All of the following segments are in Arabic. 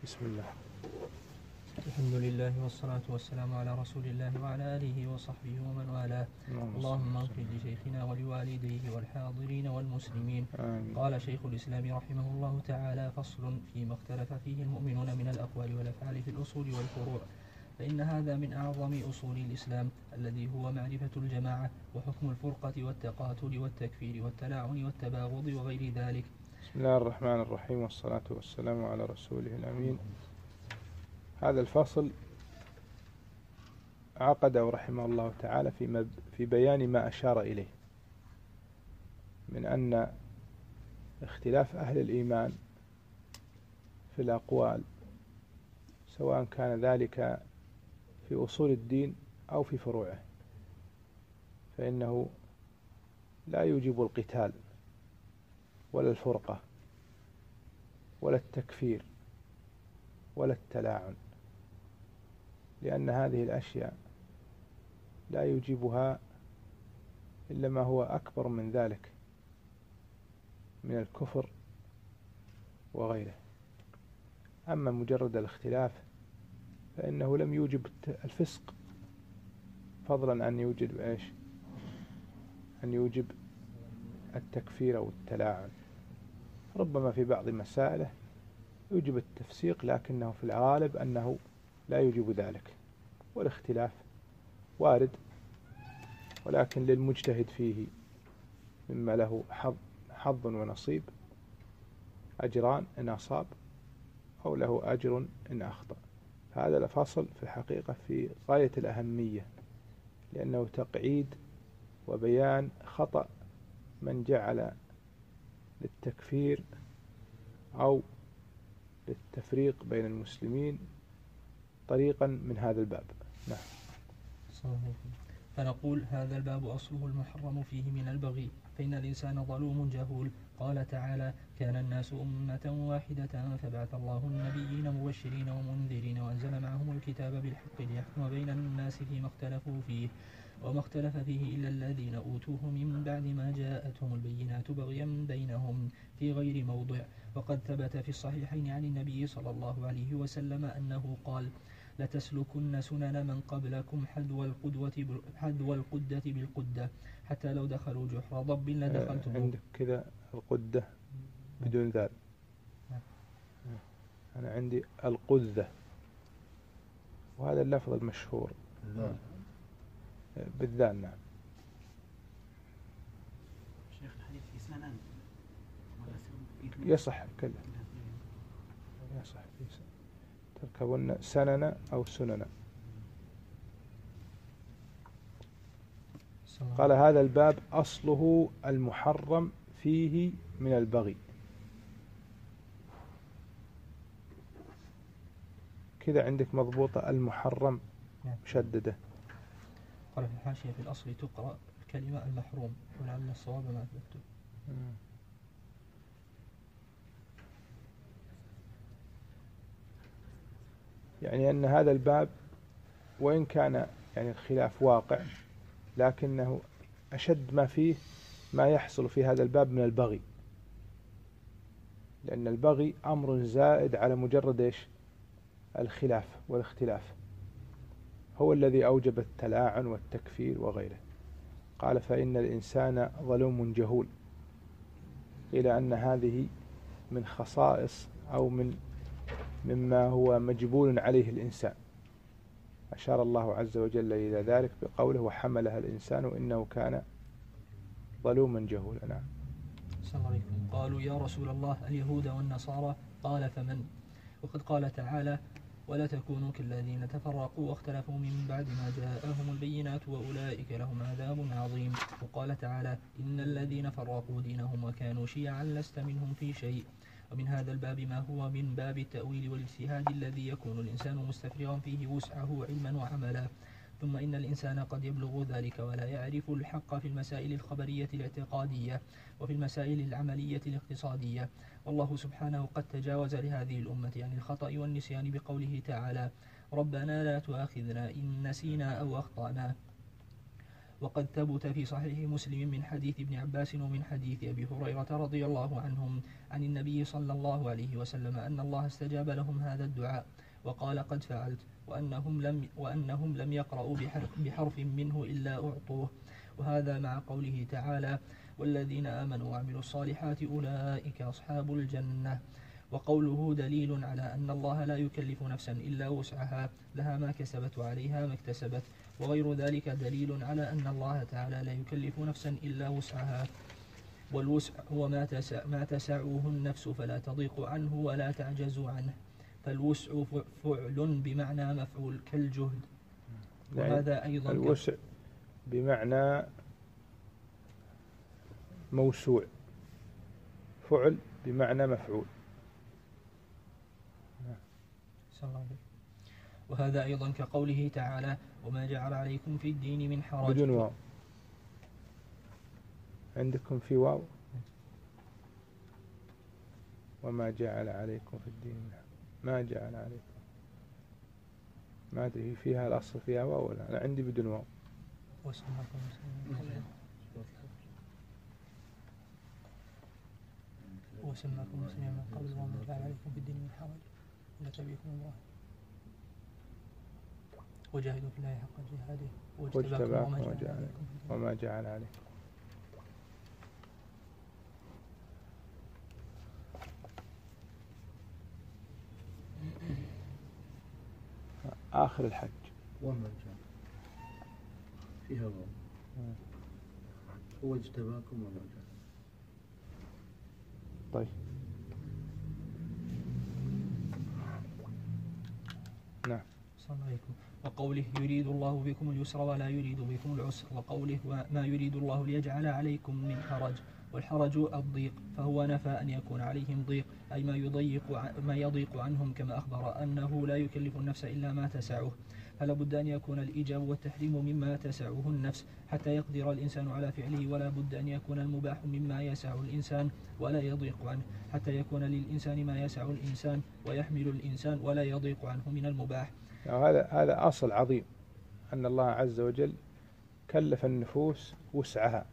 بسم الله. الحمد لله والصلاة والسلام على رسول الله وعلى آله وصحبه ومن والاه. اللهم اغفر لشيخنا ولوالديه والحاضرين والمسلمين. آمين. قال شيخ الإسلام رحمه الله تعالى: فصل فيما اختلف فيه المؤمنون من الأقوال والأفعال في الأصول والفروع. فإن هذا من أعظم أصول الإسلام الذي هو معرفة الجماعة وحكم الفرقة والتقاتل والتكفير والتلاعن والتباغض وغير ذلك. بسم الله الرحمن الرحيم، والصلاة والسلام على رسوله الأمين. هذا الفصل عقده رحمه الله تعالى في بيان ما أشار إليه من أن اختلاف أهل الإيمان في الأقوال، سواء كان ذلك في أصول الدين أو في فروعه، فإنه لا يوجب القتال ولا الفرقة ولا التكفير ولا التلاعن، لأن هذه الأشياء لا يوجبها إلا ما هو أكبر من ذلك من الكفر وغيره. أما مجرد الاختلاف فإنه لم يوجب الفسق، فضلا أن يوجد أن يوجب التكفير أو التلاعن. ربما في بعض مسائله يوجب التفسيق، لكنه في الغالب أنه لا يوجب ذلك. والاختلاف وارد، ولكن للمجتهد فيه مما له حظ ونصيب، أجران إن أصاب أو له أجر إن أخطأ. هذا الفصل في الحقيقة في غاية الأهمية، لأنه تقعيد وبيان خطأ من جعل للتكفير أو للتفريق بين المسلمين طريقا من هذا الباب. نعم. فنقول: هذا الباب أصله المحرم فيه من البغي، فإن الإنسان ظلوم جهول. قال تعالى: كان الناس أمة واحدة فبعث الله النبيين مبشرين ومنذرين وأنزل معهم الكتاب بالحق ليحكم بين الناس فيما اختلفوا فيه، وما اختلف فيه إلا الذين أوتوه من بعد ما جاءتهم البينات بغيا بينهم في غير موضع. وقد ثبت في الصحيحين عن النبي صلى الله عليه وسلم أنه قال: لتسلكن سنن من قبلكم حذو القدة بالقدة، حتى لو دخلوا جحر ضب لدخلتموه. عندك كذا القدة بدون ذال، أنا عندي القذة، وهذا اللفظ المشهور بالذال. نعم. شيخ الحديث في سنن يصح كله، يصح في سنن. تركبون سنن أو سنن. قال: هذا الباب أصله المحرم فيه من البغي. كذا عندك مضبوطة المحرم مشددة. قال في الحاشية: في الأصل تقرأ الكلمة المحروم، ولعل الصواب ما أثبته. يعني أن هذا الباب وإن كان يعني الخلاف واقع، لكنه أشد ما فيه ما يحصل في هذا الباب من البغي، لأن البغي أمر زائد على مجرد الخلاف والاختلاف، هو الذي أوجب التلاعن والتكفير وغيره. قال: فإن الإنسان ظلوم جهول، إلى أن هذه من خصائص أو مما هو مجبول عليه الإنسان. أشار الله عز وجل إلى ذلك بقوله: وحملها الإنسان إنه كان ظلوما جهولا. نعم. السلام عليكم. قالوا: يا رسول الله، اليهود والنصارى. قال: فمن؟ وقد قال تعالى: ولا تكونوا كالذين تفرقوا واختلفوا من بعد ما جاءهم البينات وأولئك لهم عذاب عظيم. وقال تعالى: إن الذين فرقوا دينهم وكانوا شيعا لست منهم في شيء. ومن هذا الباب ما هو من باب التأويل والاجتهاد الذي يكون الإنسان مستفرغا فيه وسعه علما وعملا. ثم إن الإنسان قد يبلغ ذلك ولا يعرف الحق في المسائل الخبرية الاعتقادية وفي المسائل العملية الاقتصادية. والله سبحانه قد تجاوز لهذه الأمة عن الخطأ والنسيان بقوله تعالى: ربنا لا تؤاخذنا إن نسينا أو أخطأنا. وقد ثبت في صحيح مسلم من حديث ابن عباس ومن حديث أبي هريرة رضي الله عنهم عن النبي صلى الله عليه وسلم أن الله استجاب لهم هذا الدعاء وقال قد فعلت، وأنهم لم يقرأوا بحرف منه إلا أعطوه. وهذا مع قوله تعالى والذين آمنوا وعملوا الصالحات أولئك أصحاب الجنة. وقوله دليل على أن الله لا يكلف نفسا إلا وسعها لها ما كسبت وعليها ما اكتسبت، وغير ذلك دليل على أن الله تعالى لا يكلف نفسا إلا وسعها، والوسع هو ما تسعه النفس فلا تضيق عنه ولا تعجز عنه، فالوسع فعل بمعنى مفعول كالجهد. وهذا أيضا الوسع بمعنى موسوع، فعل بمعنى مفعول. وهذا أيضا كقوله تعالى وما جعل عليكم في الدين من حرج. بدون واو، عندكم في واو وما جعل عليكم في الدين ما جعل عليكم، ما أدري فيها الأصل فيها واو ولا أنا عندي بدون واو. وسماكم مسلمين من قبل وما جعل عليكم في الدين من حرج ملة أبيكم إبراهيم وجاهدوا في الله حق جهاده واجتباكم وما جعل عليكم. آخر الحج وما جعل فيها واو هو اجتباكم وما جعل. طيب نعم. صلى الله عليكم. وقوله يريد الله بكم اليسر ولا يريد بكم العسر، وقوله ما يريد الله ليجعل عليكم من حرج، والحرج الضيق، فهو نفى أن يكون عليهم ضيق أي ما يضيق عنهم، كما أخبر أنه لا يكلف النفس إلا ما تسعه، فلا بد أن يكون الإيجاب والتحريم مما تسعه النفس حتى يقدر الإنسان على فعله، ولا بد أن يكون المباح مما يسع الإنسان ولا يضيق عنه حتى يكون للإنسان ما يسع الإنسان ويحمل الإنسان ولا يضيق عنه من المباح. هذا أصل عظيم، أن الله عز وجل كلف النفوس وسعها،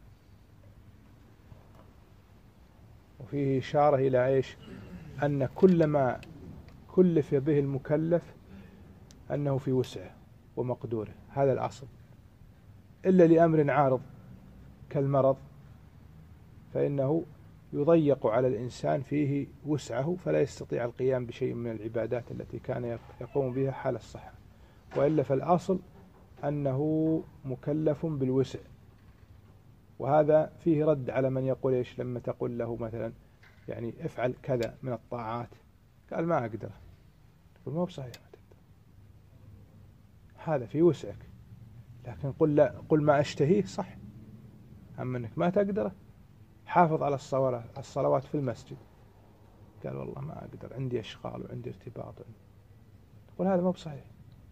وفيه إشارة إلى إيش؟ أن كل ما كلف به المكلف أنه في وسعه ومقدوره، هذا الأصل، إلا لأمر عارض كالمرض فإنه يضيق على الإنسان فيه وسعه فلا يستطيع القيام بشيء من العبادات التي كان يقوم بها حال الصحة، وإلا فالأصل أنه مكلف بالوسع. وهذا فيه رد على من يقول إيش لما تقول له مثلا يعني افعل كذا من الطاعات قال ما أقدر، تقول ما هو بصحيح ما تقدر، هذا في وسعك، لكن قل ما أشتهيه صح، أما أنك ما تقدره حافظ على الصلوات في المسجد، قال والله ما أقدر عندي أشغال وعندي ارتباط، تقول هذا ما بصحيح،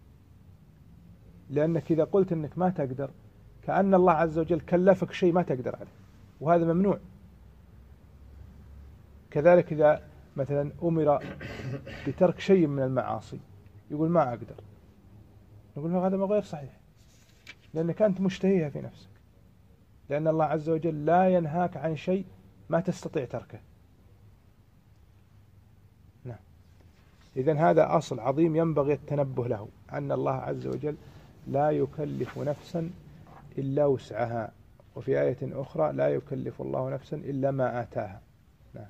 لأنك إذا قلت أنك ما تقدر كأن الله عز وجل كلفك شيء ما تقدر عليه، وهذا ممنوع. كذلك إذا مثلا أمر بترك شيء من المعاصي يقول ما أقدر، نقول هذا ما غير صحيح، لأنك أنت مشتهيها في نفسك، لأن الله عز وجل لا ينهاك عن شيء ما تستطيع تركه. نعم. إذن هذا أصل عظيم ينبغي التنبه له، أن الله عز وجل لا يكلف نفسا إلا وسعها، وفي آية أخرى لا يكلف الله نفسا إلا ما آتاها. نعم.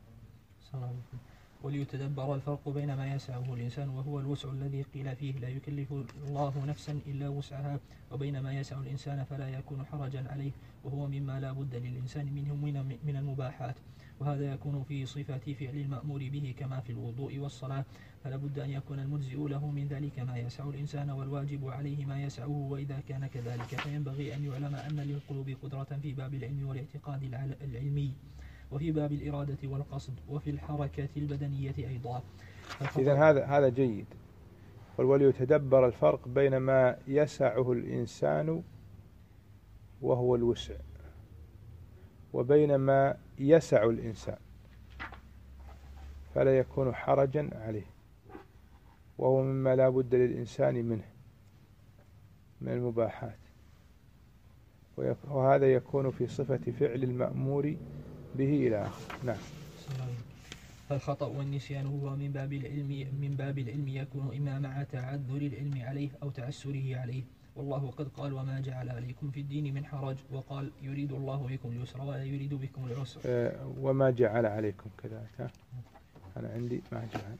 وليتدبر الفرق بين ما يسعه الإنسان وهو الوسع الذي قيل فيه لا يكلف الله نفسا إلا وسعها، وبين ما يسع الإنسان فلا يكون حرجا عليه، وهو مما لا بد للإنسان منه من المباحات، وهذا يكون في صفة فعل المأمور به كما في الوضوء والصلاة، فلا بد أن يكون المجزئ له من ذلك ما يسع الإنسان، والواجب عليه ما يسعه. وإذا كان كذلك فينبغي أن يعلم أن للقلوب قدرة في باب العلم والاعتقاد العلمي، وفي باب الإرادة والقصد، وفي الحركة البدنية أيضا. إذن هذا جيد. وليتدبر الفرق بين ما يسعه الإنسان وهو الوسع، وبين ما يسع الإنسان فلا يكون حرجا عليه، وهو مما لا بد للإنسان منه من المباحات. وهذا يكون في صفة فعل المأمور به إلى آخره. نعم. فالخطأ والنسيان هو من باب العلم يكون إما مع تعذر العلم عليه أو تعسره عليه. والله قد قال وما جعل عليكم في الدين من حرج، وقال يريد الله بكم اليسر ولا يريد بكم العسر. وما جعل عليكم كذلك. أنا عندي ما جعل.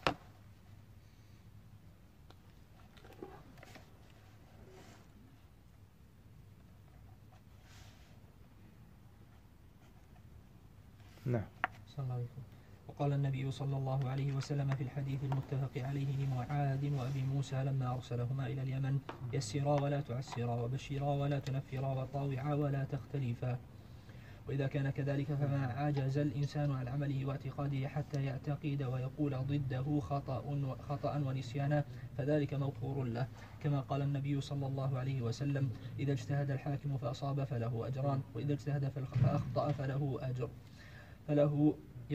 نعم. صلى الله عليه وسلم. وقال النبي صلى الله عليه وسلم في الحديث المتفق عليه لمعاذ وأبي موسى لما أرسلهما إلى اليمن: يسرا ولا تعسرا، وبشرا ولا تنفرا، وطاوعا ولا تختلفا. وإذا كان كذلك فما عجز الإنسان عن عمله واعتقاده حتى يعتقد ويقول ضده خطأ ونسيانا فذلك مغفور له، كما قال النبي صلى الله عليه وسلم: إذا اجتهد الحاكم فأصاب فله أجران، وإذا اجتهد فأخطأ فله أجر. فله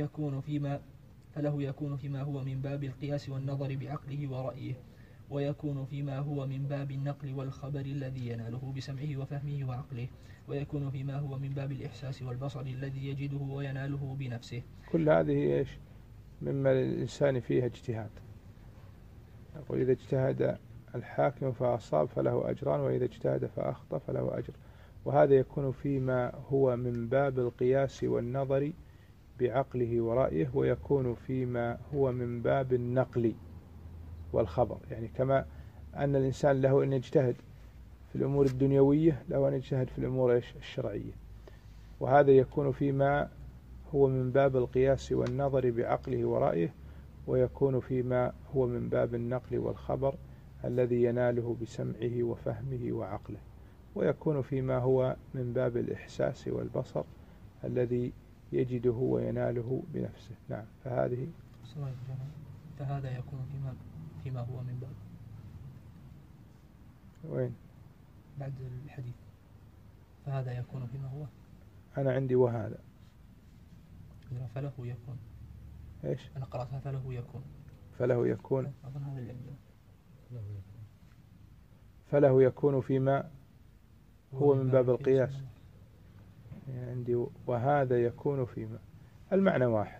يكون فيما هو من باب القياس والنظر بعقله ورأيه، ويكون فيما هو من باب النقل والخبر الذي يناله بسمعه وفهمه وعقله، ويكون فيما هو من باب الإحساس والبصر الذي يجده ويناله بنفسه. كل هذه إيش؟ مما للإنسان فيها اجتهاد. وإذا اجتهد الحاكم فأصاب فله أجران، وإذا اجتهد فأخطأ فله أجر. وهذا يكون فيما هو من باب القياس والنظر بعقله ورأيه، ويكون فيما هو من باب النقل والخبر. يعني كما أن الإنسان له أن يجتهد في الأمور الدنيوية، له أن يجتهد في الأمور الشرعية. وهذا يكون فيما هو من باب القياس والنظر بعقله ورأيه، ويكون فيما هو من باب النقل والخبر الذي يناله بسمعه وفهمه وعقله، ويكون فيما هو من باب الإحساس والبصر الذي يجده ويناله بنفسه. نعم. فهذا يكون فيما هو من باب. وين؟ بعد الحديث فهذا يكون فيما هو. أنا عندي وهذا. فله يكون. إيش؟ أنا قرأتها فله يكون. فله يكون. أظن هذا اللي عندي. فله يكون فيما هو من باب القياس. يعني عندي وهذا يكون فيما، المعنى واحد.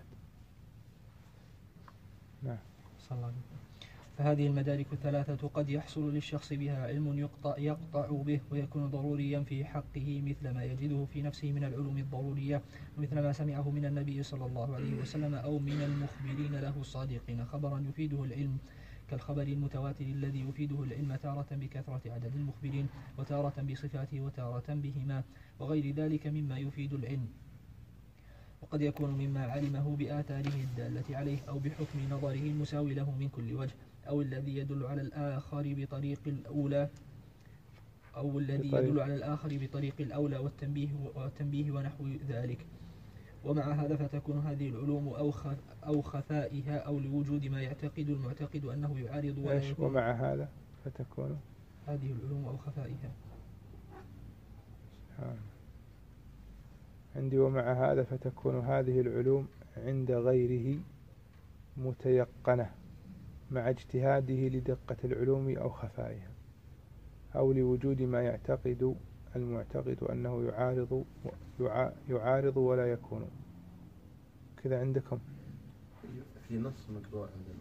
نعم. صلى الله عليه وسلم. فهذه المدارك الثلاثة قد يحصل للشخص بها علم يقطع به ويكون ضروريا في حقه، مثل ما يجده في نفسه من العلوم الضرورية، ومثل ما سمعه من النبي صلى الله عليه وسلم أو من المخبرين له الصادقين خبرا يفيده العلم، كالخبر المتواتر الذي يفيده العلم تارة بكثرة عدد المخبرين، وتارة بصفاته، وتارة بهما، وغير ذلك مما يفيد العلم. وقد يكون مما علمه بآثاره الدالة عليه، أو بحكم نظره المساوي له من كل وجه، أو الذي يدل على الآخر بطريق الأولى، أو الذي يدل على الآخر بطريق الأولى والتنبيه ونحو ذلك. ومع هذا فتكون هذه العلوم أو خفائها، أو لوجود ما يعتقد المعتقد أنه يعارض ولا يكون. ومع هذا فتكون هذه العلوم أو خفائها. عندي ومع هذا فتكون هذه العلوم عند غيره متيقنة مع اجتهاده لدقة العلوم أو خفائها، أو لوجود ما يعتقد المعتقد أنه يعارض ولا يكون. كذا عندكم في نص مقروء عندنا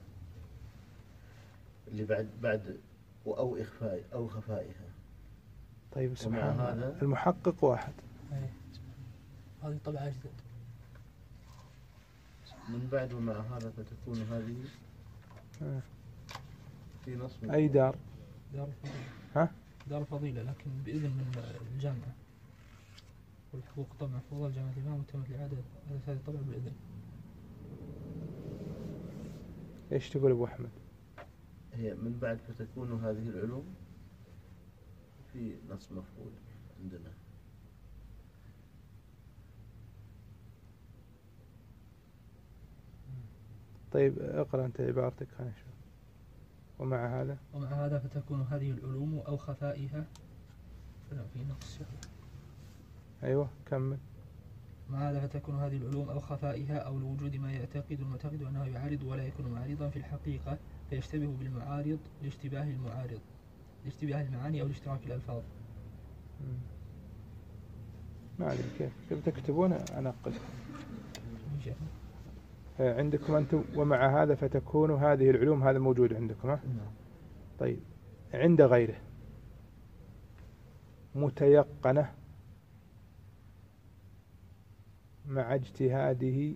اللي بعد أو إخفاء أو خفائها. طيب سبحان الله، المحقق واحد. هذه طبعا أجدد من بعد ومع هذا فتكون هذه في نص أي دار الفضيلة. ها؟ دار الفضيلة، لكن بإذن من الجامعة، والحقوق طبعا محفوظة الجامعة الإمام وتمت الإعادة، هذا طبعا بإذن. إيش تقول أبو أحمد؟ هي من بعد فتكون هذه العلوم في نص مفعول عندنا. طيب اقرأ أنت عبارتك خلينا نشوف. ومع هذا فتكون هذه العلوم أو خفائها. في نقص. أيوة كمل. مع هذا فتكون هذه العلوم أو خفائها، أو لوجود ما يعتقد المعتقد أنه يعارض ولا يكون معارضا في الحقيقة، فيشتبه بالمعارض لاشتباه المعاني أو لاشتراك الألفاظ. ما أدري كيف تكتبون أنقل. عندكم أنتم ومع هذا فتكون هذه العلوم، هذا موجود عندكم ها؟ طيب عند غيره متيقنة مع اجتهاده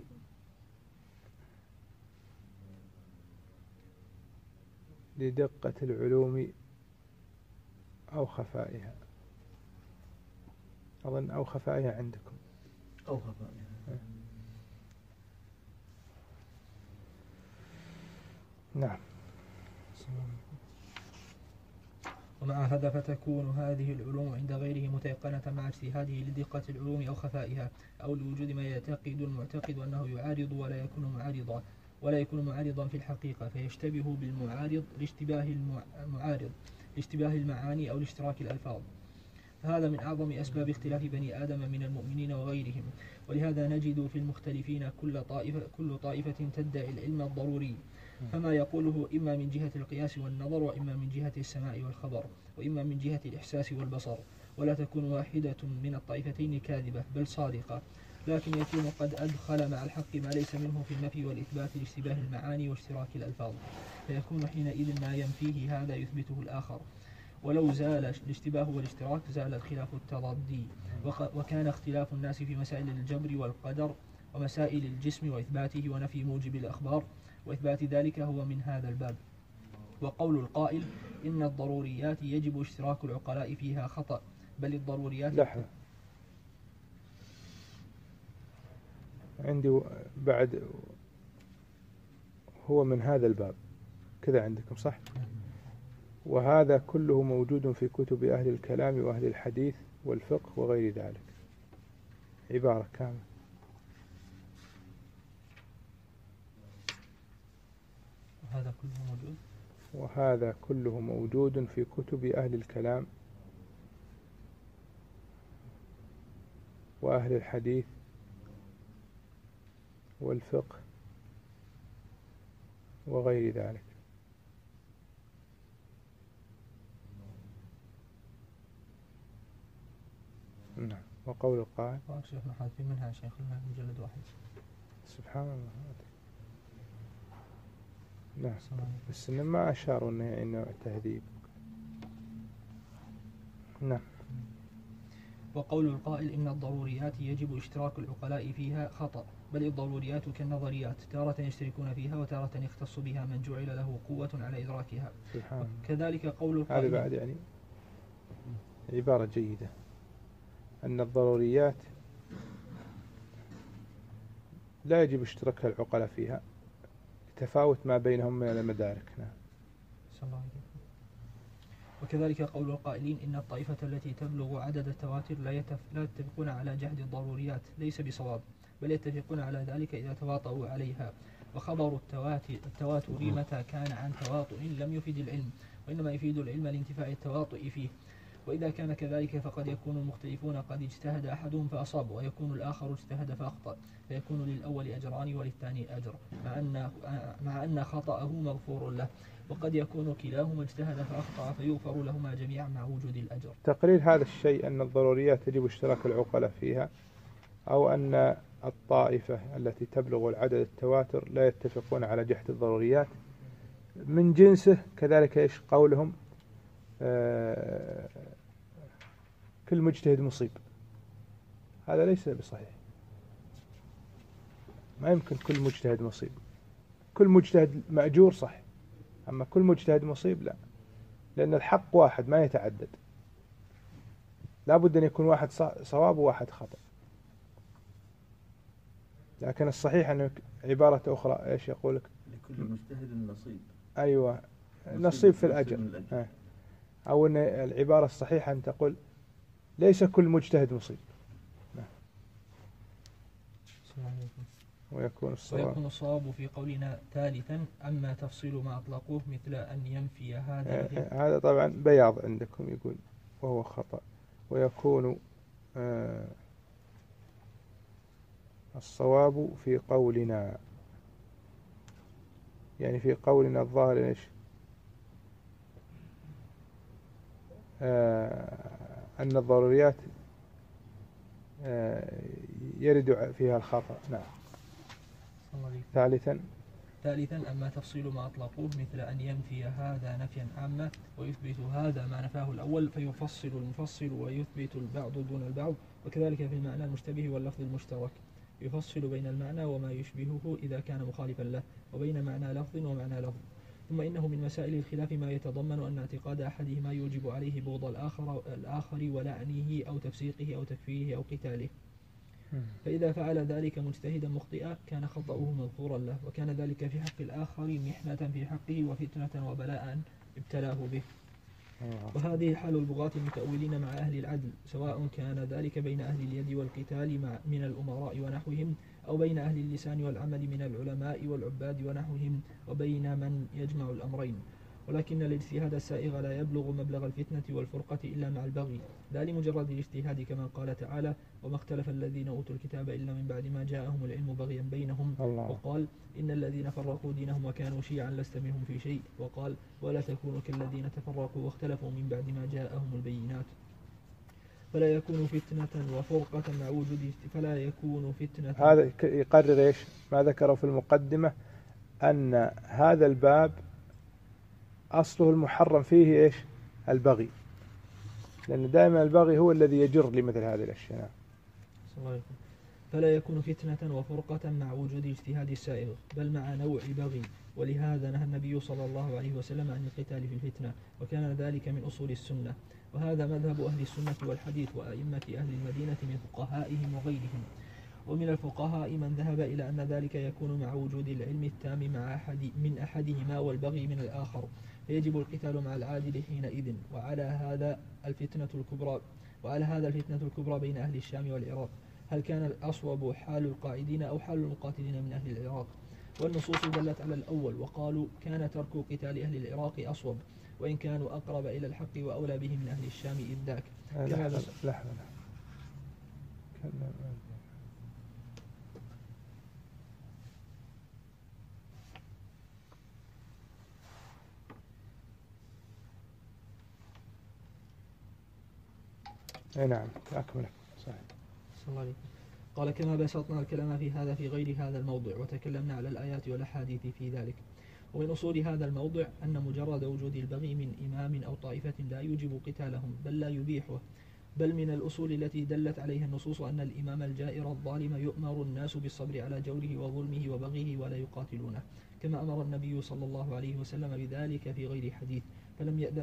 لدقة العلوم أو خفائها. أظن أو خفائها عندكم. أو خفائها. نعم. ومع هذا فتكون هذه العلوم عند غيره متيقنة مع اجتهاده لدقة العلوم أو خفائها، أو لوجود ما يعتقد المعتقد أنه يعارض ولا يكون معارضا في الحقيقة، فيشتبه بالمعارض لاشتباه المعاني أو لاشتراك الألفاظ. فهذا من أعظم أسباب اختلاف بني آدم من المؤمنين وغيرهم. ولهذا نجد في المختلفين كل طائفة تدعي العلم الضروري، فما يقوله إما من جهة القياس والنظر، وإما من جهة السماع والخبر، وإما من جهة الإحساس والبصر. ولا تكون واحدة من الطائفتين كاذبة بل صادقة، لكن يكون قد أدخل مع الحق ما ليس منه في النفي والإثبات لاشتباه المعاني واشتراك الألفاظ، فيكون حينئذ ما ينفيه هذا يثبته الآخر. ولو زال الاشتباه والاشتراك زال الخلاف التضادي، وكان اختلاف الناس في مسائل الجبر والقدر ومسائل الجسم وإثباته ونفي موجب الأخبار وإثبات ذلك هو من هذا الباب. وقول القائل إن الضروريات يجب اشتراك العقلاء فيها خطأ، بل الضروريات لحظة، عندي بعد هو من هذا الباب كذا عندكم صح؟ وهذا كله موجود في كتب أهل الكلام وأهل الحديث والفقه وغير ذلك. عبارة كاملة. وهذا كله موجود في كتب أهل الكلام وأهل الحديث والفقه وغير ذلك. نعم. وقول القائل شيخ محمد في منها شيخ مجلد واحد. سبحان الله. نعم. بس إنه ما أشاروا إنه تهذيب. نعم. وقول القائل إن الضروريات يجب اشتراك العقلاء فيها خطأ، بل الضروريات كالنظريات تارة يشتركون فيها وتارة يختص بها من جعل له قوة على إدراكها. كذلك قول القائل. هذا بعد يعني عبارة جيدة، أن الضروريات لا يجب اشتراك العقلاء فيها، تفاوت ما بينهم من المدارك. نعم. وكذلك قول القائلين إن الطائفة التي تبلغ عدد التواتر لا يتفقون على جحد الضروريات ليس بصواب، بل يتفقون على ذلك إذا تواطؤوا عليها. وخبر التواتر متى كان عن تواطؤ لم يفيد العلم، وإنما يفيد العلم لانتفاع التواطؤ فيه. وإذا كان كذلك فقد يكون المختلفون قد اجتهد أحدهم فأصاب، ويكون الآخر اجتهد فأخطأ، فيكون للأول أجران وللثاني أجر، مع أن خطأه مغفور له. وقد يكون كلاهما اجتهد فأخطأ فيغفر لهما جميعا مع وجود الأجر. تقرير هذا الشيء أن الضروريات يجب اشتراك العقلاء فيها، أو أن الطائفة التي تبلغ العدد التواتر لا يتفقون على جحد الضروريات، من جنسه كذلك إيش قولهم كل مجتهد مصيب. هذا ليس بصحيح. ما يمكن كل مجتهد مصيب. كل مجتهد مأجور صح، أما كل مجتهد مصيب لا، لأن الحق واحد ما يتعدد، لا بد أن يكون واحد صواب وواحد خطأ. لكن الصحيح أن عبارة أخرى إيش يقولك لكل مجتهد نصيب. أيوة، نصيب في الأجر. أو أن العبارة الصحيحة أن تقول ليس كل مجتهد مصيب. ويكون الصواب في قولنا ثالثا. أما تفصيل ما أطلقوه مثل أن ينفي هذا طبعا بياض عندكم يقول وهو خطأ. ويكون الصواب في قولنا، يعني في قولنا الظاهر إيش أن الضروريات يرد فيها الخطأ. نعم. ثالثا أما تفصيل ما أطلقوه مثل أن ينفي هذا نفيا عاما ويثبت هذا ما نفاه الأول فيفصل المفصل ويثبت البعض دون البعض، وكذلك في المعنى المشتبه واللفظ المشترك يفصل بين المعنى وما يشبهه إذا كان مخالفا له وبين معنى لفظ ومعنى لفظ. ثم إنه من مسائل الخلاف ما يتضمن أن اعتقاد أحدهما يوجب عليه بغض الآخر ولعنه أو تفسيقه أو تكفيره أو قتاله، فإذا فعل ذلك مجتهدا مخطئا كان خطأه مغفورا له، وكان ذلك في حق الآخر محنة في حقه وفتنة وبلاء ابتلاه به. وهذه حال البغاة المتأولين مع أهل العدل، سواء كان ذلك بين أهل اليد والقتال من الأمراء ونحوهم، أو بين أهل اللسان والعمل من العلماء والعباد ونحوهم، وبين من يجمع الأمرين. ولكن الاجتهاد السائغ لا يبلغ مبلغ الفتنة والفرقة إلا مع البغي، لا لمجرد الاجتهاد كما قال تعالى: وما اختلف الذين أوتوا الكتاب إلا من بعد ما جاءهم العلم بغيا بينهم. وقال: إن الذين فرقوا دينهم وكانوا شيعا لست منهم في شيء. وقال: ولا تكونوا كالذين تفرقوا واختلفوا من بعد ما جاءهم البينات. فلا يكون فتنة وفرقة مع وجود هذا يقرر إيش ما ذكره في المقدمة، أن هذا الباب أصله المحرم فيه إيش البغي، لأن دائما البغي هو الذي يجر لمثل هذه الأشياء. فلا يكون فتنة وفرقة مع وجود اجتهاد السائغ، بل مع نوع بغي. ولهذا نهى النبي صلى الله عليه وسلم عن القتال في الفتنة، وكان ذلك من أصول السنة. وهذا مذهب أهل السنة والحديث وأئمة أهل المدينة من فقهائهم وغيرهم. ومن الفقهاء من ذهب إلى أن ذلك يكون مع وجود العلم التام من أحدهما والبغي من الآخر، فيجب القتال مع العادل حينئذ. وعلى هذا الفتنة الكبرى بين أهل الشام والعراق. هل كان الأصوب حال القاعدين أو حال المقاتلين من أهل العراق؟ والنصوص دلت على الأول، وقالوا كان ترك قتال أهل العراق أصوب، وإن كانوا أقرب إلى الحق وأولى به من أهل الشام إذ ذاك. نعم أكمل صحيح. قال: كما بسطنا الكلام في هذا في غير هذا الموضع، وتكلمنا على الآيات والأحاديث في ذلك. ومن أصول هذا الموضع أن مجرد وجود البغي من إمام أو طائفة لا يوجب قتالهم بل لا يبيحه، بل من الأصول التي دلت عليها النصوص أن الإمام الجائر الظالم يؤمر الناس بالصبر على جوره وظلمه وبغيه ولا يقاتلونه، كما أمر النبي صلى الله عليه وسلم بذلك في غير حديث. فلم يأذن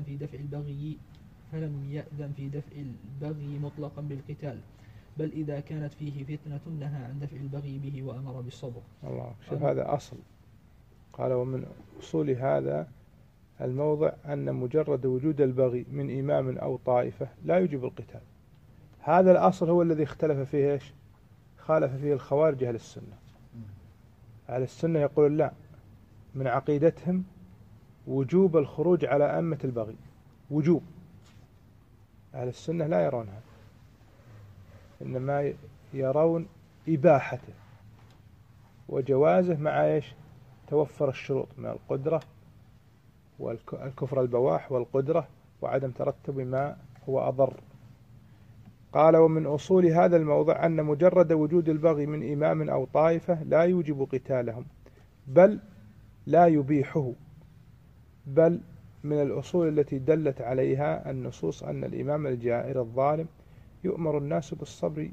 في دفع البغي مطلقا بالقتال، بل إذا كانت فيه فتنة نهى عن دفع البغي به وأمر بالصبر. شوف هذا أصل. قال: ومن أصول هذا الموضع أن مجرد وجود البغي من إمام أو طائفة لا يوجب القتال. هذا الأصل هو الذي اختلف فيه إيش خالف فيه الخوارج أهل السنة. أهل السنة يقول لا، من عقيدتهم وجوب الخروج على أئمة البغي، وجوب. أهل السنة لا يرون هذا، إنما يرون إباحته وجوازه مع إيش توفر الشروط من القدرة والكفر البواح والقدرة وعدم ترتب ما هو أضر. قال: ومن أصول هذا الموضع أن مجرد وجود البغي من إمام أو طائفة لا يوجب قتالهم بل لا يبيحه، بل من الأصول التي دلت عليها النصوص أن الإمام الجائر الظالم يؤمر الناس بالصبر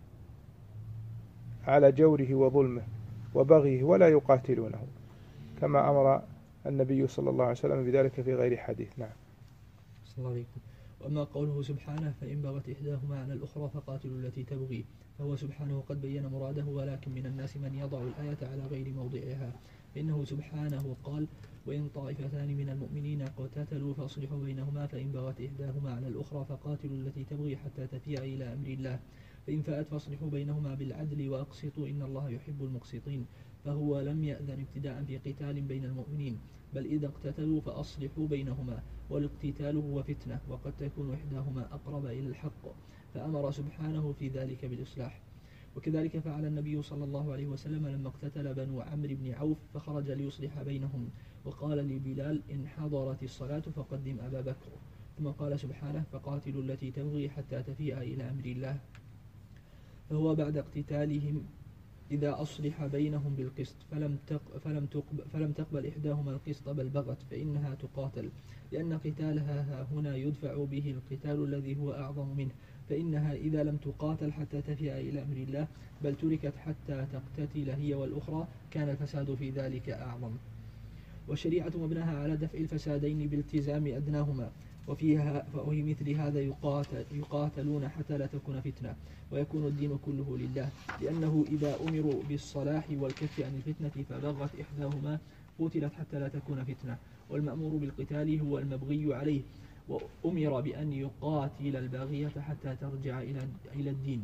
على جوره وظلمه وبغيه ولا يقاتلونه، كما أمر النبي صلى الله عليه وسلم بذلك في غير حديث. نعم. صلى الله عليه وسلم. وأما قوله سبحانه: فإن بغت إحداهما على الأخرى فقاتلوا التي تبغي، فهو سبحانه قد بين مراده، ولكن من الناس من يضع الآية على غير موضعها. فإنه سبحانه قال: وإن طائفتان من المؤمنين اقتتلوا فأصلحوا بينهما، فإن بغت إحداهما على الأخرى فقاتلوا التي تبغي حتى تفيء إلى أمر الله، فإن فاءت فأصلحوا بينهما بالعدل وأقسطوا إن الله يحب المقسطين. فهو لم يأذن ابتداء في قتال بين المؤمنين، بل إذا اقتتلوا فأصلحوا بينهما، والاقتتال هو فتنة، وقد تكون إحداهما أقرب إلى الحق، فأمر سبحانه في ذلك بالإصلاح. وكذلك فعل النبي صلى الله عليه وسلم لما اقتتل بنو عمرو بن عوف فخرج ليصلح بينهم، وقال لبلال: إن حضرت الصلاة فقدم أبا بكر. ثم قال سبحانه: فقاتلوا التي تبغي حتى تفيء إلى أمر الله. فهو بعد اقتتالهم إذا أصلح بينهم بالقسط فلم تقبل إحداهما القسط بل بغت فإنها تقاتل، لأن قتالها ها هنا يدفع به القتال الذي هو أعظم منه، فإنها إذا لم تقاتل حتى تفيء إلى أمر الله بل تركت حتى تقتتل هي والأخرى كان الفساد في ذلك أعظم. والشريعة مبناها على دفع الفسادين بالتزام أدناهما، وفي مثل هذا يقاتلون حتى لا تكون فتنة ويكون الدين كله لله، لأنه إذا أمروا بالصلاح والكف عن الفتنة فبغت إحداهما قتلت حتى لا تكون فتنة، والمأمور بالقتال هو المبغي عليه، وأمر بأن يقاتل الباغية حتى ترجع إلى الدين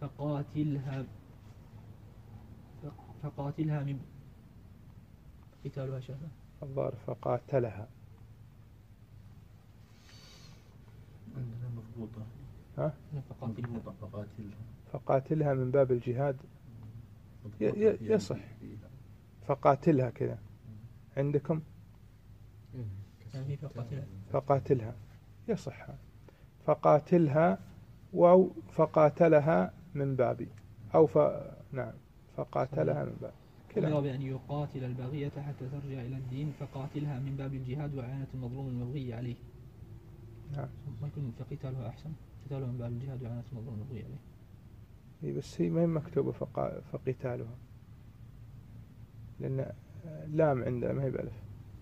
فقاتلها من قتالها شهوة الظاهر فقاتلها. عندنا مضبوطة. ها؟ فقاتلها من باب الجهاد يصح. فقاتلها كذا عندكم فقاتلها يصح. فقاتلها أو فقاتلها من باب نعم فقاتلها من باب أمر بأن يقاتل الباغية حتى ترجع إلى الدين فقاتلها من باب الجهاد وإعانة المظلوم المبغي عليه. نعم. ما يكون فقتالها أحسن، قتالها من باب الجهاد وإعانة المظلوم المبغي عليه. إيه بس هي ما هي مكتوبة فقتالها، لأن لام عندها ما هي بألف.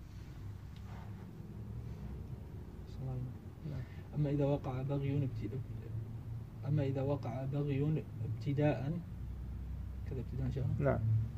أما إذا وقع بغي ابتداء كذا ابتداء شهر. نعم.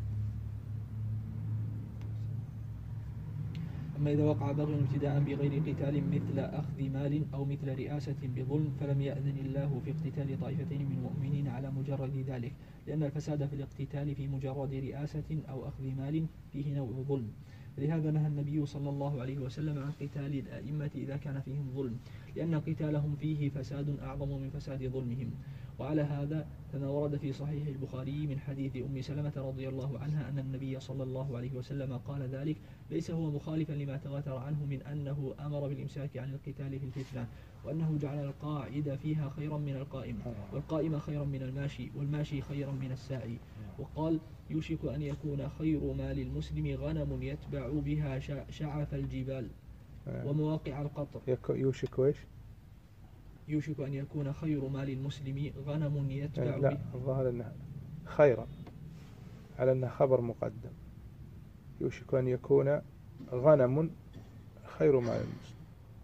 أما إذا وقع بغي ابتداء بغير قتال مثل أخذ مال أو مثل رئاسة بظلم فلم يأذن الله في اقتتال طائفتين من المؤمنين على مجرد ذلك، لأن الفساد في الاقتتال في مجرد رئاسة أو أخذ مال فيه نوع ظلم. لهذا نهى النبي صلى الله عليه وسلم عن قتال الأئمة إذا كان فيهم ظلم، لأن قتالهم فيه فساد أعظم من فساد ظلمهم. وعلى هذا فما ورد في صحيح البخاري من حديث أم سلمة رضي الله عنها أن النبي صلى الله عليه وسلم قال ذلك ليس هو مخالفا لما تواتر عنه من أنه أمر بالإمساك عن القتال في الفتنة، وأنه جعل القاعد فيها خيرا من القائم، والقائم خيرا من الماشي، والماشي خيرا من الساعي. وقال يوشك أن يكون خير مال المسلم غنم يتبع بها شعف الجبال ومواقع القطر. يوشك وإيش؟ يوشك أن يكون خير مال المسلم غنم يتبع لا الظاهر أنها خيرا على أنها خبر مقدم. يوشك أن يكون غنم خير مال المسلم.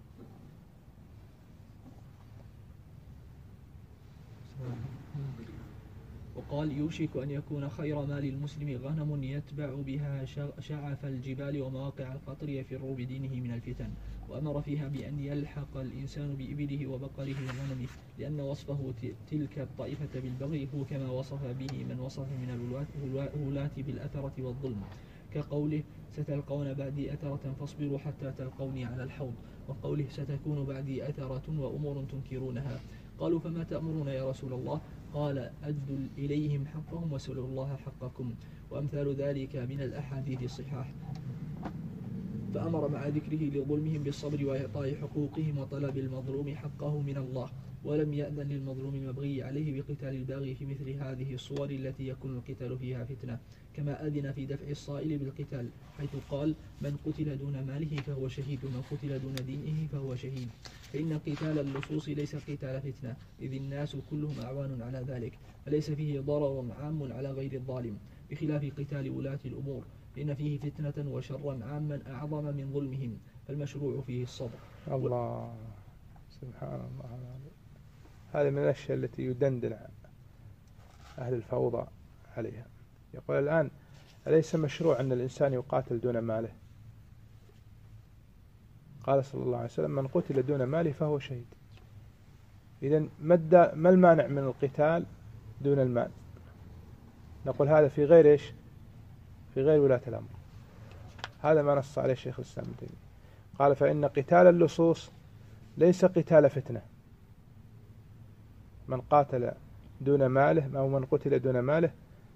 وقال يوشك أن يكون خير مال المسلم غنم يتبع بها شعف الجبال ومواقع القطر يفر بدينه من الفتن. وأمر فيها بأن يلحق الإنسان بإبله وبقره وغنمه، لأن وصفه تلك الطائفة بالبغي هو كما وصف به من وصف من الولاة بالأثرة والظلم، كقوله ستلقون بعدي أثرة فاصبروا حتى تلقوني على الحوض، وقوله ستكون بعدي أثرة وأمور تنكرونها. قالوا فما تأمرون يا رسول الله؟ قال أدوا إليهم حقهم وسلوا الله حقكم، وأمثال ذلك من الأحاديث الصحاح. فأمر مع ذكره لظلمهم بالصبر وإعطاء حقوقهم وطلب المظلوم حقه من الله، ولم يأذن للمظلوم المبغي عليه بقتال الباغي في مثل هذه الصور التي يكون القتال فيها فتنة، كما أذن في دفع الصائل بالقتال حيث قال من قتل دون ماله فهو شهيد ومن قتل دون دينه فهو شهيد. فإن قتال اللصوص ليس قتال فتنة، إذ الناس كلهم أعوان على ذلك، فليس فيه ضرر عام على غير الظالم، بخلاف قتال ولاة الأمور لأن فيه فتنة وشرا عاما أعظم من ظلمهم، فالمشروع فيه الصبر. الله سبحان الله. هذه من الأشياء التي يدندن أهل الفوضى عليها. يقول الآن أليس مشروع أن الإنسان يقاتل دون ماله؟ قال صلى الله عليه وسلم من قتل دون ماله فهو شهيد. إذن ما المانع من القتال دون المال؟ نقول هذا في غير إيش؟ في غير ولاة الأمر. هذا ما نص عليه الشيخ الإسلام ابن تيمية. قال فإن قتال اللصوص ليس قتال فتنة. من قاتل دون ماله أو من قتل دون ماله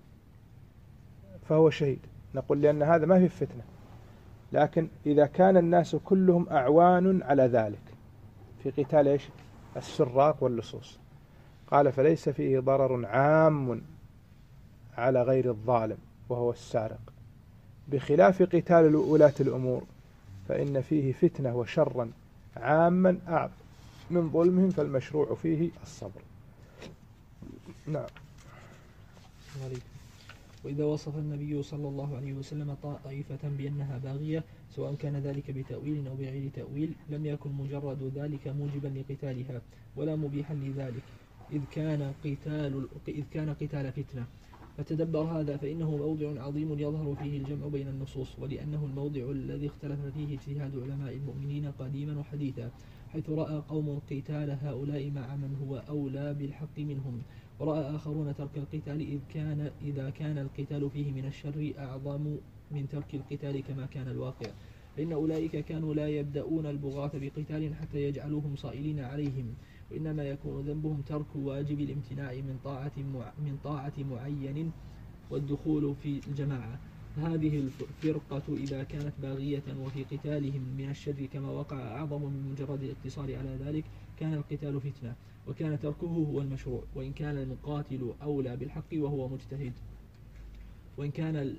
فهو شهيد. نقول لأن هذا ما في فتنة، لكن إذا كان الناس كلهم أعوان على ذلك في قتال إيش؟ السراق واللصوص، قال فليس فيه ضرر عام على غير الظالم وهو السارق، بخلاف قتال ولاة الأمور فإن فيه فتنة وشرا عاما أعظم من ظلمهم، فالمشروع فيه الصبر. نعم. وإذا وصف النبي صلى الله عليه وسلم طائفة بأنها باغية سواء كان ذلك بتأويل أو بغير تأويل لم يكن مجرد ذلك موجبا لقتالها ولا مبيحا لذلك، إذ كان قتال فتنة. فتدبر هذا فإنه موضع عظيم يظهر فيه الجمع بين النصوص، ولأنه الموضع الذي اختلف فيه اجتهاد علماء المؤمنين قديما وحديثا، حيث رأى قوم قتال هؤلاء مع من هو أولى بالحق منهم، ورأى آخرون ترك القتال إذا كان القتال فيه من الشر أعظم من ترك القتال كما كان الواقع، فإن أولئك كانوا لا يبدأون البغاة بقتال حتى يجعلوهم صائلين عليهم، وإنما يكون ذنبهم ترك واجب الامتناع من طاعة معين والدخول في الجماعة. هذه الفرقة إذا كانت باغية وفي قتالهم من الشر كما وقع أعظم من مجرد الاقتصار على ذلك كان القتال فتنة، وكان تركه هو المشروع، وإن كان المقاتل أولى بالحق وهو مجتهد. وإن كان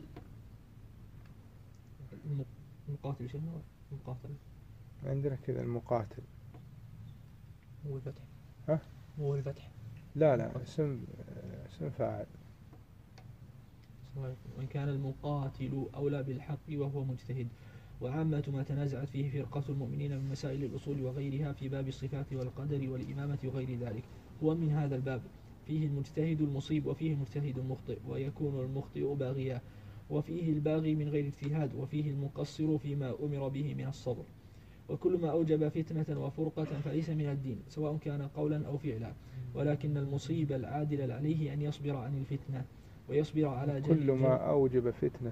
المقاتل شنو؟ المقاتل عندنا كذا المقاتل هو الفتح. ها؟ هو الفتح. لا اسم فاعل. وإن كان المقاتل أولى بالحق وهو مجتهد. وعامة ما تنازعت فيه فرقة المؤمنين من مسائل الأصول وغيرها في باب الصفات والقدر والإمامة وغير ذلك هو من هذا الباب، فيه المجتهد المصيب وفيه المجتهد المخطئ، ويكون المخطئ باغيا، وفيه الباغي من غير اجتهاد، وفيه المقصر فيما أمر به من الصبر. وكل ما أوجب فتنة وفرقة فليس من الدين سواء كان قولا أو فعلا، ولكن المصيب العادل عليه أن يصبر عن الفتنة ويصبر على جهل. كل ما أوجب فتنة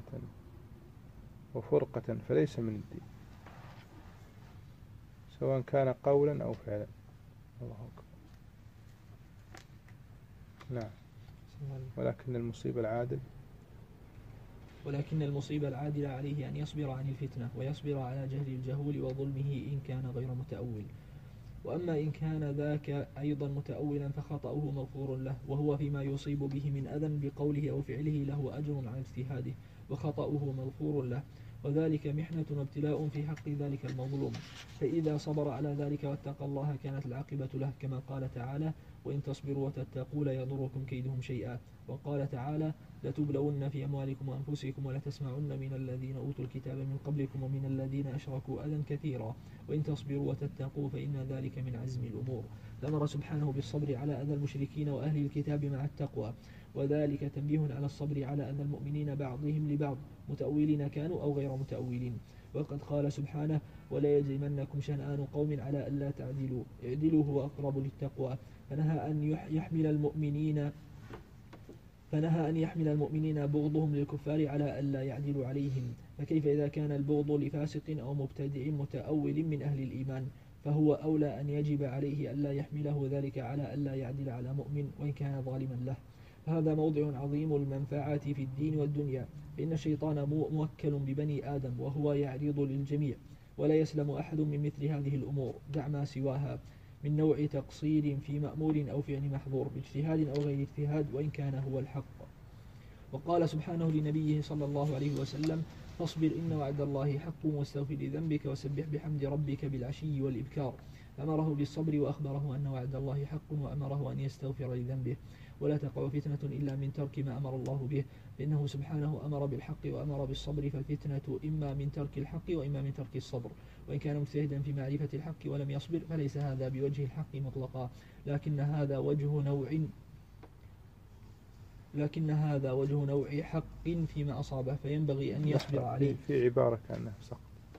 وفرقة فليس من الدين سواء كان قولا أو فعلا. الله أكبر. نعم. ولكن المصيب العادل عليه أن يصبر عن الفتنة ويصبر على جهل الجهول وظلمه إن كان غير متأول. وأما إن كان ذاك أيضا متأولا فخطأه مغفور له، وهو فيما يصيب به من أذى بقوله أو فعله له أجر على اجتهاده، وخطأه مغفور له، وذلك محنة وابتلاء في حق ذلك المظلوم، فإذا صبر على ذلك واتقى الله كانت العاقبة له، كما قال تعالى: وإن تصبروا وتتقوا لا يضركم كيدهم شيئا. وقال تعالى: لتبلون في أموالكم وأنفسكم ولتسمعن من الذين أوتوا الكتاب من قبلكم ومن الذين أشركوا أذى كثيرا وإن تصبروا وتتقوا فإن ذلك من عزم الأمور. فأمر سبحانه بالصبر على أذى المشركين وأهل الكتاب مع التقوى، وذلك تنبيه على الصبر على أذى المؤمنين بعضهم لبعض متأولين كانوا أو غير متأولين. وقد قال سبحانه: ولا يجرمنكم شنآن قوم على ألا تعدلوا اعدلوا هو أقرب للتقوى، فنهى أن يحمل المؤمنين بغضهم للكفار على ألا يعدلوا عليهم، فكيف إذا كان البغض لفاسق أو مبتدع متأول من أهل الإيمان، فهو أولى أن يجب عليه ألا يحمله ذلك على ألا يعدل على مؤمن وإن كان ظالما له. هذا موضع عظيم المنفعة في الدين والدنيا، فإن الشيطان موكل ببني آدم وهو يعرض للجميع، ولا يسلم أحد من مثل هذه الأمور دع ما سواها من نوع تقصير في مأمور أو فعل محظور باجتهاد أو غير اجتهاد وإن كان هو الحق. وقال سبحانه لنبيه صلى الله عليه وسلم: فاصبر إن وعد الله حق واستغفر لذنبك وسبح بحمد ربك بالعشي والإبكار. أمره بالصبر وأخبره أن وعد الله حق وأمره أن يستغفر لذنبه. ولا تقع فتنة إلا من ترك ما أمر الله به، فإنه سبحانه أمر بالحق وأمر بالصبر، فالفتنة إما من ترك الحق وإما من ترك الصبر. وإن كان مجتهدا في معرفة الحق ولم يصبر فليس هذا بوجه الحق مطلقا، لكن هذا وجه نوع حق فيما أصابه، فينبغي أن يصبر عليه. في عبارة كأنها سقط.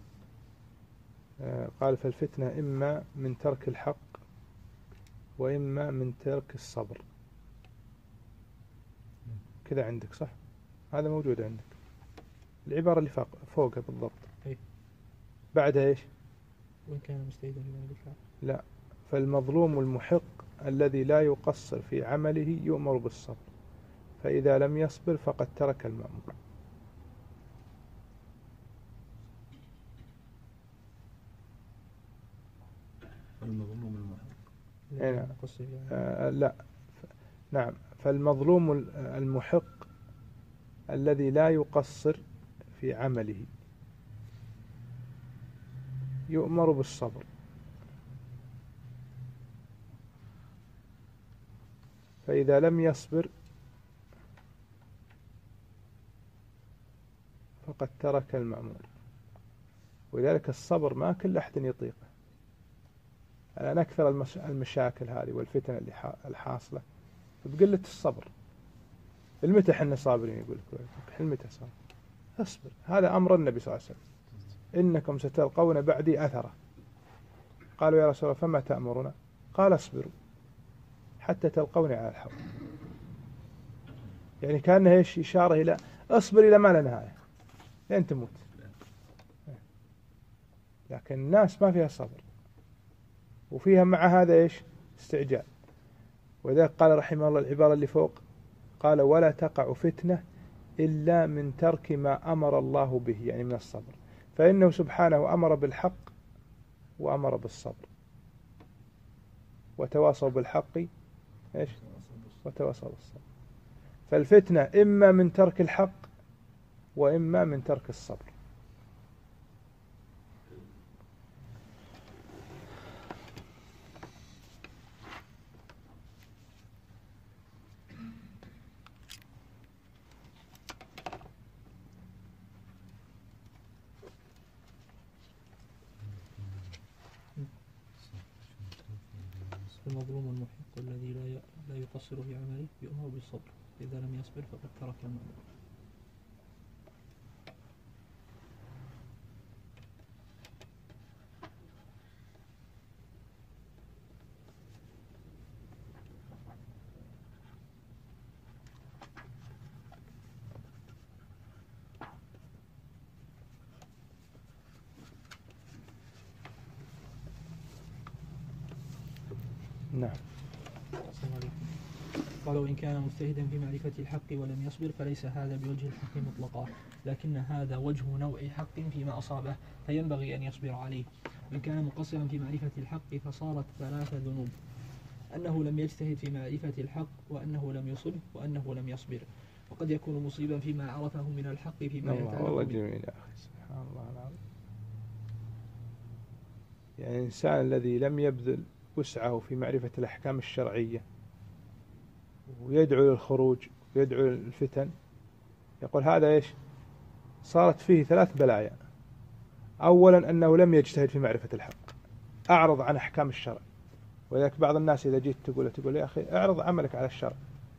قال: فالفتنة إما من ترك الحق وإما من ترك الصبر. كذا عندك صح؟ هذا موجود عندك. العبارة اللي فوقها بالضبط. بعدها إيش؟ وإن كان مجتهدا في الحق. لا، فالمظلوم المحق الذي لا يقصر في عمله يؤمر بالصبر، فإذا لم يصبر فقد ترك المأمور. المظلوم المحق. لا، نعم. فالمظلوم المحق الذي لا يقصر في عمله يؤمر بالصبر، فإذا لم يصبر فقد ترك المأمور. ولذلك الصبر ما كل أحد يطيقه. الآن أكثر المشاكل هذه والفتن اللي الحاصلة بقلة الصبر. المتى احنا صابرين؟ يقول لك المتى صابر؟ اصبر. هذا أمر النبي صلى الله عليه وسلم: إنكم ستلقون بعدي أثرة. قالوا يا رسول الله فما تأمرنا؟ قال اصبروا حتى تلقوني على الحوض. يعني كأنه ايش؟ إشارة إلى اصبر إلى ما لا نهاية لين تموت. لكن الناس ما فيها صبر، وفيها مع هذا ايش؟ استعجال. ولذلك قال رحمه الله العبارة اللي فوق، قال: ولا تقع فتنة إلا من ترك ما أمر الله به، يعني من الصبر، فإنه سبحانه أمر بالحق وأمر بالصبر، وتواصوا بالحق ايش؟ وتواصوا بالصبر. فالفتنة إما من ترك الحق وإما من ترك الصبر. المظلوم المحق الذي لا يقصر في عمله يؤمر بالصبر، إذا لم يصبر فقد ترك المأمور. نعم. قال: وإن كان مجتهدا في معرفة الحق ولم يصبر فليس هذا بوجه الحق مطلقا، لكن هذا وجه نوع حق فيما أصابه فينبغي أن يصبر عليه. وإن كان مقصرا في معرفة الحق فصارت 3 ذنوب: أنه لم يجتهد في معرفة الحق، وأنه لم يصب، وأنه لم يصبر. وقد يكون مصيبا فيما عرفه من الحق فيما يتعلق والله جميل يا أخي، سبحان الله العظيم. يعني الإنسان الذي لم يبذل وسعه في معرفة الأحكام الشرعية ويدعو للخروج ويدعو للفتن، يقول هذا إيش؟ صارت فيه 3 بلايا. أولا أنه لم يجتهد في معرفة الحق، أعرض عن أحكام الشرع. ولذلك بعض الناس إذا جيت تقول يا أخي اعرض عملك على الشرع،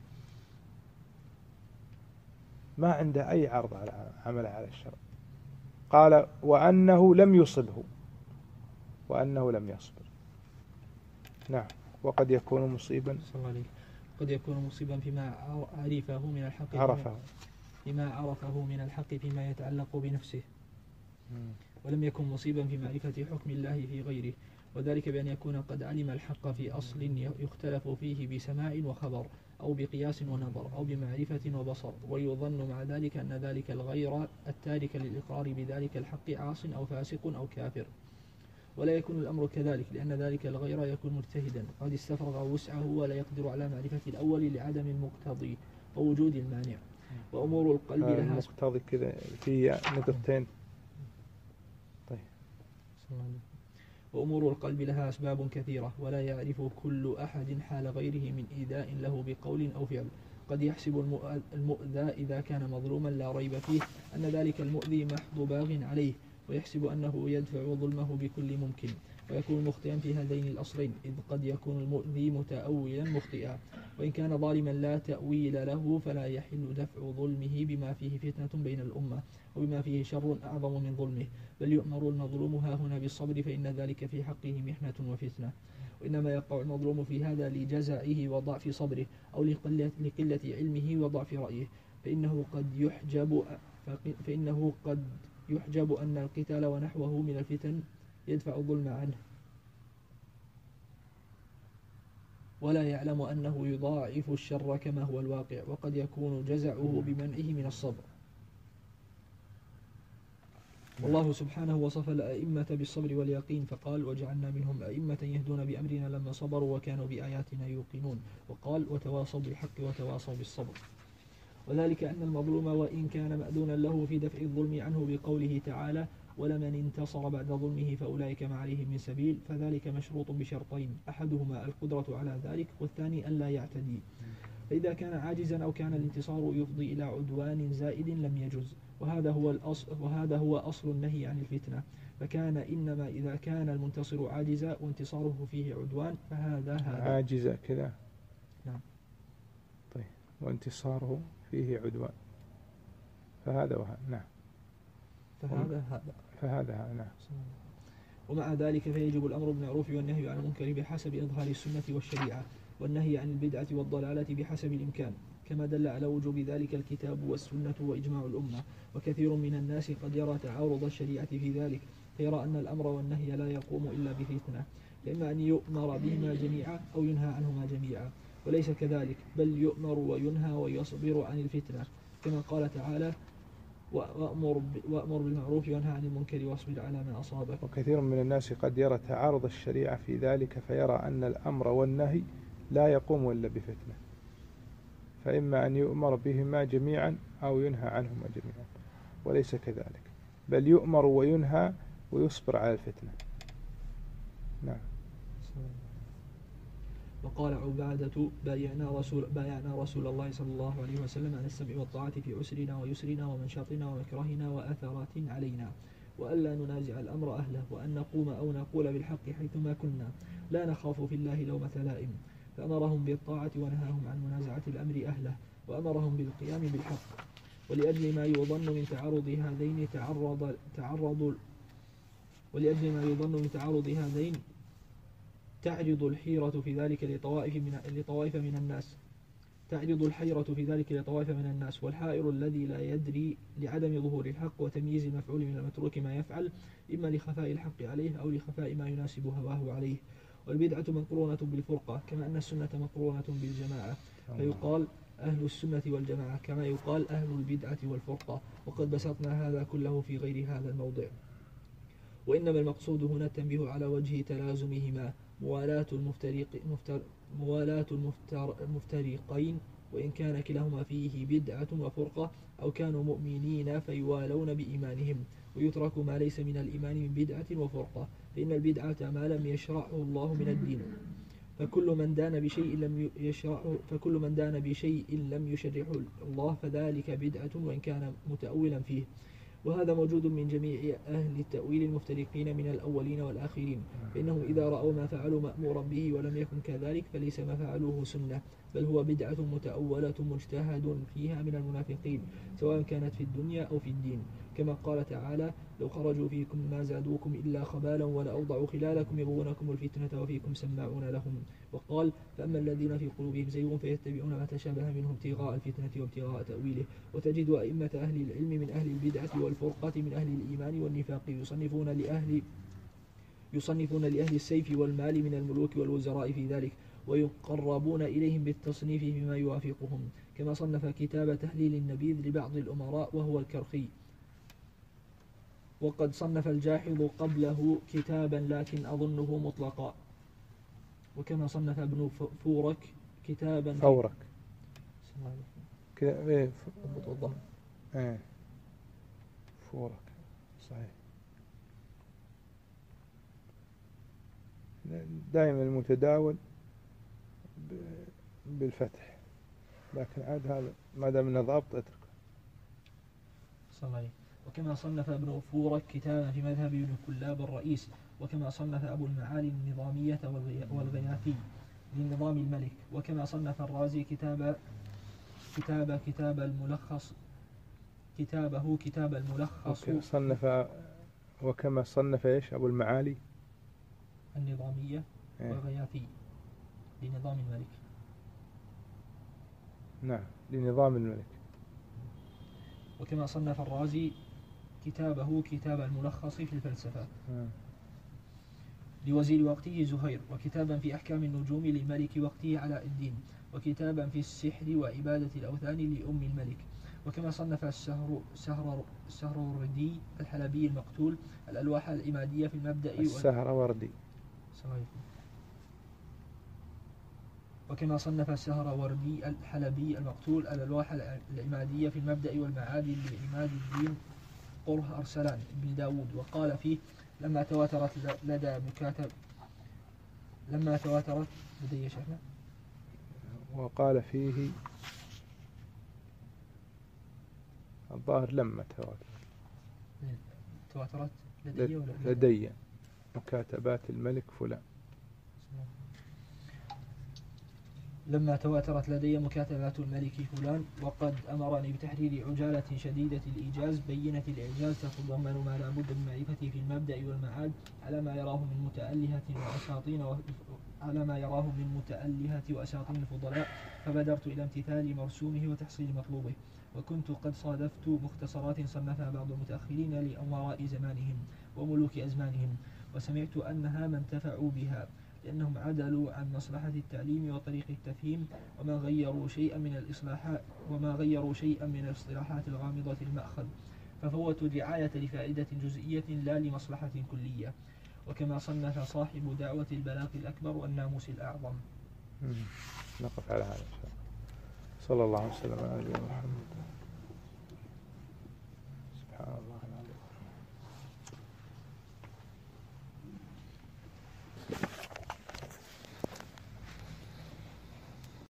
ما عنده أي عرض على عمله على الشرع. قال: وأنه لم يصبه، وأنه لم يصبر. نعم. وقد يكون مصيبا قد يكون مصيبا فيما عرفه من الحق فيما يتعلق بنفسه، ولم يكن مصيبا في معرفة حكم الله في غيره، وذلك بأن يكون قد علم الحق في أصل يختلف فيه بسماع وخبر، أو بقياس ونظر، أو بمعرفة وبصر، ويظن مع ذلك أن ذلك الغير التارك للإقرار بذلك الحق عاص أو فاسق أو كافر. ولا يكون الأمر كذلك، لأن ذلك الغير يكون مجتهدا قد استفرغ وسعه ولا يقدر على معرفة الأول لعدم المقتضي ووجود المانع. وأمور القلب لها المقتضي كذا في نقطتين. طيب. وأمور القلب لها أسباب كثيرة، ولا يعرف كل أحد حال غيره من إيذاء له بقول أو فعل. قد يحسب المؤذى إذا كان مظلوما لا ريب فيه أن ذلك المؤذي محض باغ عليه، ويحسب أنه يدفع ظلمه بكل ممكن، ويكون مخطئا في هذين الأصلين، إذ قد يكون المؤذي متأولا مخطئا. وإن كان ظالما لا تأويل له فلا يحل دفع ظلمه بما فيه فتنة بين الأمة، وبما فيه شر أعظم من ظلمه، بل يؤمر المظلوم هاهنا بالصبر، فإن ذلك في حقه محنة وفتنة. وإنما يقع المظلوم في هذا لجزعه وضعف صبره، أو لقلة علمه وضعف رأيه، فإنه قد يحجب أن القتال ونحوه من الفتن يدفع الظلم عنه، ولا يعلم أنه يضاعف الشر كما هو الواقع، وقد يكون جزعه بمنعه من الصبر. والله سبحانه وصف الأئمة بالصبر واليقين فقال وجعلنا منهم أئمة يهدون بأمرنا لما صبروا وكانوا بآياتنا يوقنون، وقال وتواصوا بالحق وتواصوا بالصبر. وذلك أن المظلوم وإن كان مأذونا له في دفع الظلم عنه بقوله تعالى ولمن انتصر بعد ظلمه فأولئك ما عليهم من سبيل، فذلك مشروط بشرطين أحدهما القدرة على ذلك والثاني ألا يعتدي. فإذا كان عاجزا أو كان الانتصار يفضي إلى عدوان زائد لم يجز، وهذا هو أصل النهي عن الفتنة. فكان إنما إذا كان المنتصر عاجزا وانتصاره فيه عدوان فهذا عاجزا كذا. نعم. طيب وانتصاره فيه عدوان فهذا وهذا. نعم. فهذا نعم. ومع ذلك فيجب الأمر بالمعروف والنهي عن المنكر بحسب إظهار السنة والشريعة، والنهي عن البدعة والضلالة بحسب الإمكان، كما دل على وجوب ذلك الكتاب والسنة وإجماع الأمة. وكثير من الناس قد يرى تعارض الشريعة في ذلك، فيرى أن الأمر والنهي لا يقوم إلا بفتنة، إما أن يؤمر بهما جميعا أو ينهى عنهما جميعا، وليس كذلك، بل يؤمر وينهى ويصبر عن الفتنة، كما قال تعالى وأمر بالمعروف وانهى عن المنكر واصبر على ما أصابك. وكثير من الناس قد يرى تعارض الشريعة في ذلك، فيرى أن الأمر والنهي لا يقوم إلا بفتنة، فإما أن يؤمر بهما جميعا أو ينهى عنهما جميعا، وليس كذلك، بل يؤمر وينهى ويصبر على الفتنة. نعم. وقال عبادة بايعنا رسول الله صلى الله عليه وسلم على السمع والطاعة في عسرنا ويسرنا ومنشطنا ومكرهنا وأثرات علينا، وألا ننازع الأمر أهله، وأن نقوم أو نقول بالحق حيثما كنا، لا نخاف في الله لومة لائم. فأمرهم بالطاعة ونهاهم عن منازعة الأمر أهله، وأمرهم بالقيام بالحق. ولأجل ما يظن من تعرض هذين تعرض الحيرة في ذلك لطوائف من الناس، والحائر الذي لا يدري لعدم ظهور الحق وتمييز المفعول من المتروك ما يفعل، إما لخفاء الحق عليه أو لخفاء ما يناسب هواه عليه. والبدعة مقرونة بالفرقة كما أن السنة مقرونة بالجماعة، فيقال أهل السنة والجماعة كما يقال أهل البدعة والفرقة، وقد بسطنا هذا كله في غير هذا الموضع. وإنما المقصود هنا التنبيه على وجه تلازمهما، موالاة المفترقين، وإن كان كلاهما فيه بدعة وفرقة، أو كانوا مؤمنين فيوالون بإيمانهم، ويترك ما ليس من الإيمان من بدعة وفرقة، فإن البدعة ما لم يشرعه الله من الدين، فكل من دان بشيء لم يشرعه الله فذلك بدعة وإن كان متأولا فيه. وهذا موجود من جميع أهل التأويل المفترقين من الأولين والآخرين، فإنهم إذا رأوا ما فعلوا مأمورا به ولم يكن كذلك فليس ما فعلوه سنة، بل هو بدعة متأولة مجتهد فيها من المنافقين، سواء كانت في الدنيا أو في الدين، كما قال تعالى لو خرجوا فيكم ما زادوكم إلا خبالا ولأوضعوا خلالكم يبغونكم الفتنة وفيكم سماعون لهم. وقال فأما الذين في قلوبهم زيغ فيتبعون ما تشابه منه ابتغاء الفتنة وابتغاء تأويله. وتجد أئمة أهل العلم من أهل البدعة والفرقة من أهل الإيمان والنفاق يصنفون لأهل السيف والمال من الملوك والوزراء في ذلك، ويقربون إليهم بالتصنيف بما يوافقهم، كما صنف كتاب تحليل النبيذ لبعض الأمراء وهو الكرخي. وقد صنف الجاحظ قبله كتابا لكن أظنه مطلقا. وكما صنف ابن فورك كتابا فورك فورك صحيح. دائما المتداول بالفتح، لكن عاد هذا ما دام انه ضابط اتركه. صحيح. وكما صنف ابن فورك كتابا في مذهب ابن كلاب الرئيس، وكما صنف أبو المعالي النظامية والغياثي لنظام الملك، وكما صنف الرازي كتاب الملخص كتاب الملخص صنف. وكما صنف ايش أبو المعالي النظامية والغياثي لنظام الملك. نعم لنظام الملك. وكما صنف الرازي كتاب الملخص في الفلسفة لوزير وقته زهير، وكتابا في أحكام النجوم لملك وقته علاء الدين، وكتابا في السحر وعبادة الأوثان لأم الملك، وكما صنف السهروردي الحلبي المقتول الألواح الإمادية في المبدأ السهروردي. وكما صنف السهروردي الحلبي المقتول الألواح الإمادية في المبدأ والمعاد لعماد الدين قره أرسلان بن داود، وقال فيه لما تواترت لدي شيخنا، وقال فيه الظاهر لما تواترت لدي مكاتبات الملك فلان. لما تواترت لدي مكاتبات الملك فلان، وقد أمرني بتحرير عجالة شديدة الإيجاز بينة الإعجاز تتضمن ما لا بد من معرفته في المبدأ والمعاد على ما يراه من متألهة وأساطين الفضلاء، فبدرت إلى امتثال مرسومه وتحصيل مطلوبه. وكنت قد صادفت مختصرات صنفها بعض المتأخرين لأمراء زمانهم وملوك أزمانهم، وسمعت أنها ما انتفعوا بها لأنهم عدلوا عن مصلحة التعليم وطريق التفهيم وما غيروا شيئا من الاصطلاحات الغامضة المأخذ، ففوتوا الرعاية لفائدة جزئية لا لمصلحة كلية. وكما صنف صاحب دعوة البلاغ الأكبر والناموس الأعظم. نقف على هذا إن شاء الله. صلى الله عليه وسلم على نبينا محمد.